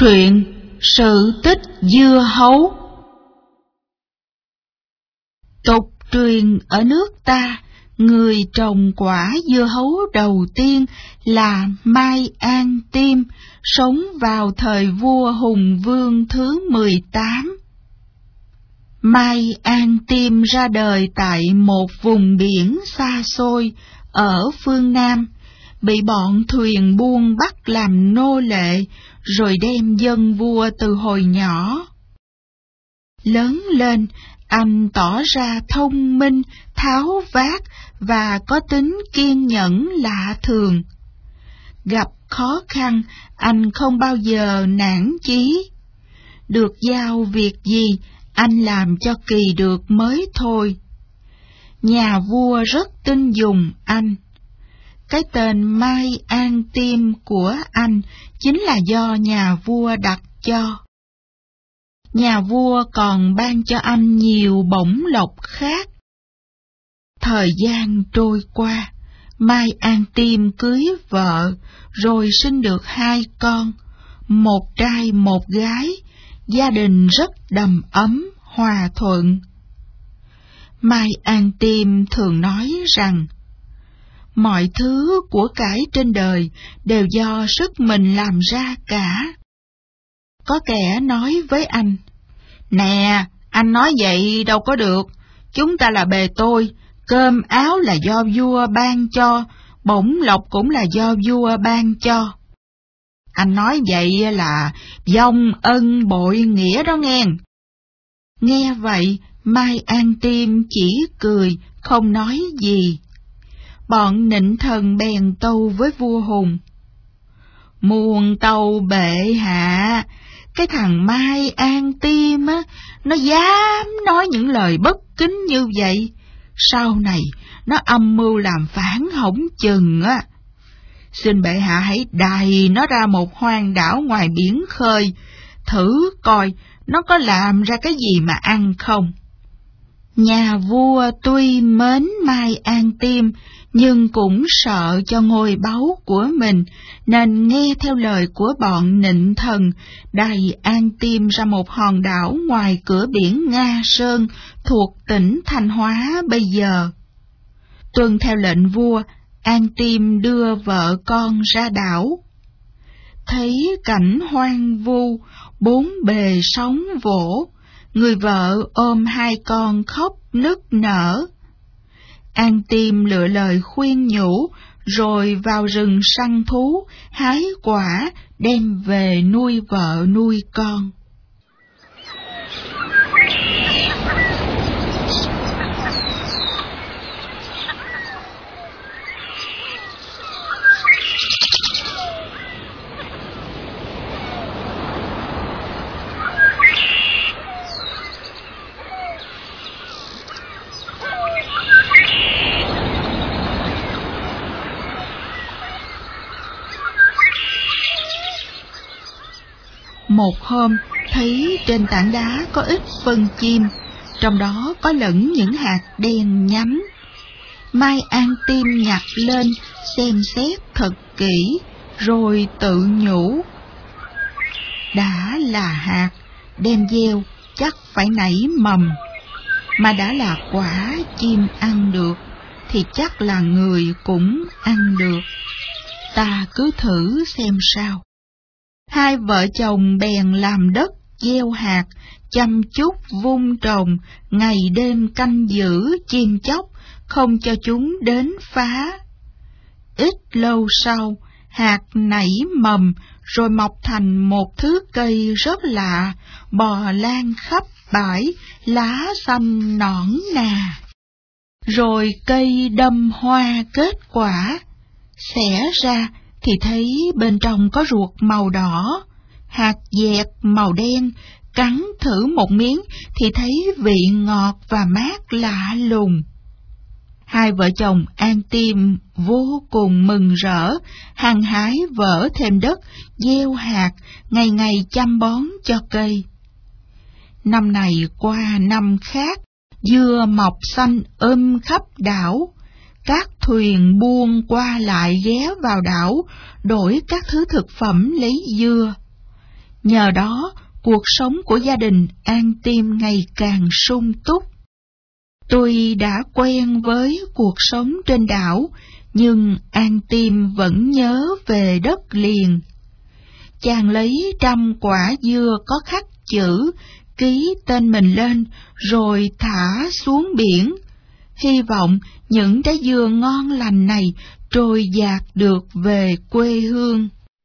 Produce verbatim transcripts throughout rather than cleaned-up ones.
Truyện Sự tích dưa hấu. Tục truyền ở nước ta, người trồng quả dưa hấu đầu tiên là Mai An Tiêm, sống vào thời vua Hùng Vương thứ mười tám. Mai An Tiêm ra đời tại một vùng biển xa xôi ở phương Nam, bị bọn thuyền buôn bắt làm nô lệ, rồi đem dâng vua từ hồi nhỏ. Lớn lên, anh tỏ ra thông minh, tháo vát và có tính kiên nhẫn lạ thường. Gặp khó khăn, anh không bao giờ nản chí. Được giao việc gì, anh làm cho kỳ được mới thôi. Nhà vua rất tin dùng anh. Cái tên Mai An Tiêm của anh chính là do nhà vua đặt cho. Nhà vua còn ban cho anh nhiều bổng lộc khác. Thời gian trôi qua, Mai An Tiêm cưới vợ, rồi sinh được hai con, một trai một gái, gia đình rất đầm ấm, hòa thuận. Mai An Tiêm thường nói rằng, mọi thứ của cải trên đời đều do sức mình làm ra cả. Có kẻ nói với anh, nè, anh nói vậy đâu có được, chúng ta là bề tôi, cơm áo là do vua ban cho, bổng lộc cũng là do vua ban cho. Anh nói vậy là vong ân bội nghĩa đó nghe. Nghe vậy, Mai An Tiêm chỉ cười, không nói gì. Bọn nịnh thần bèn tâu với vua Hùng, muôn tâu bệ hạ, cái thằng Mai An Tiêm á, nó dám nói những lời bất kính như vậy, sau này nó âm mưu làm phản hỏng chừng á. Xin bệ hạ hãy đày nó ra một hoang đảo ngoài biển khơi, thử coi nó có làm ra cái gì mà ăn không. Nhà vua tuy mến Mai An Tiêm, nhưng cũng sợ cho ngôi báu của mình, nên nghe theo lời của bọn nịnh thần, đày An Tiêm ra một hòn đảo ngoài cửa biển Nga Sơn, thuộc tỉnh Thanh Hóa bây giờ. Tuân theo lệnh vua, An Tiêm đưa vợ con ra đảo. Thấy cảnh hoang vu, bốn bề sóng vỗ, người vợ ôm hai con khóc nức nở. An Tiêm lựa lời khuyên nhủ, rồi vào rừng săn thú, hái quả, đem về nuôi vợ nuôi con. Một hôm, thấy trên tảng đá có ít phân chim, trong đó có lẫn những hạt đen nhánh. Mai An Tiêm nhặt lên, xem xét thật kỹ, rồi tự nhủ, đã là hạt, đem gieo chắc phải nảy mầm, mà đã là quả chim ăn được, thì chắc là người cũng ăn được. Ta cứ thử xem sao. Hai vợ chồng bèn làm đất gieo hạt, chăm chút vun trồng, ngày đêm canh giữ chim chóc, không cho chúng đến phá. Ít lâu sau, hạt nảy mầm, rồi mọc thành một thứ cây rất lạ, bò lan khắp bãi, lá xanh nõn nà. Rồi cây đâm hoa kết quả, xẻ ra thì thấy bên trong có ruột màu đỏ, hạt dẹt màu đen, cắn thử một miếng thì thấy vị ngọt và mát lạ lùng. Hai vợ chồng An Tiêm vô cùng mừng rỡ, hăng hái vỡ thêm đất, gieo hạt, ngày ngày chăm bón cho cây. Năm này qua năm khác, dưa mọc xanh um khắp đảo. Các thuyền buôn qua lại ghé vào đảo, đổi các thứ thực phẩm lấy dưa. Nhờ đó, cuộc sống của gia đình An Tiêm ngày càng sung túc. Tuy đã quen với cuộc sống trên đảo, nhưng An Tiêm vẫn nhớ về đất liền. Chàng lấy trăm quả dưa có khắc chữ, ký tên mình lên, rồi thả xuống biển. Hy vọng những trái dưa ngon lành này trôi dạt được về quê hương.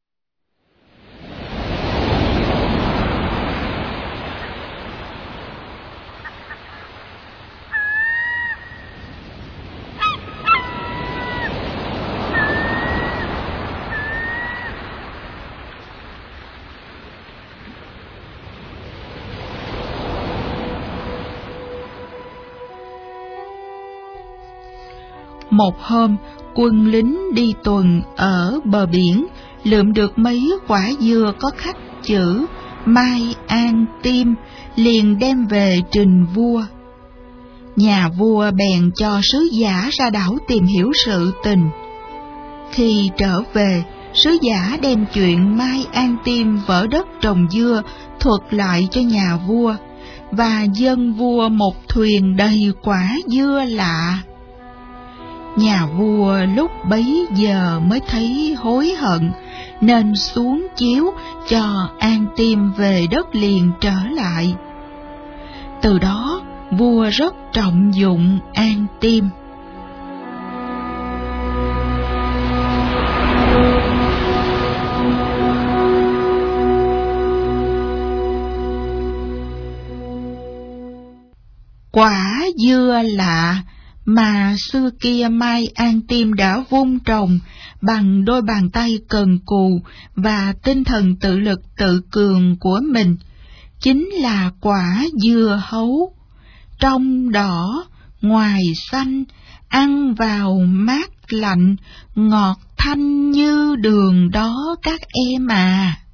Một hôm, quân lính đi tuần ở bờ biển, lượm được mấy quả dưa có khắc chữ Mai An Tiêm, liền đem về trình vua. Nhà vua bèn cho sứ giả ra đảo tìm hiểu sự tình. Khi trở về, sứ giả đem chuyện Mai An Tiêm vỡ đất trồng dưa thuật lại cho nhà vua, và dâng vua một thuyền đầy quả dưa lạ. Nhà vua lúc bấy giờ mới thấy hối hận, nên xuống chiếu cho An Tiêm về đất liền trở lại. Từ đó, vua rất trọng dụng An Tiêm. Quả dưa lạ mà xưa kia Mai An Tiêm đã vun trồng bằng đôi bàn tay cần cù và tinh thần tự lực tự cường của mình, chính là quả dưa hấu. Trong đỏ, ngoài xanh, ăn vào mát lạnh, ngọt thanh như đường đó các em à.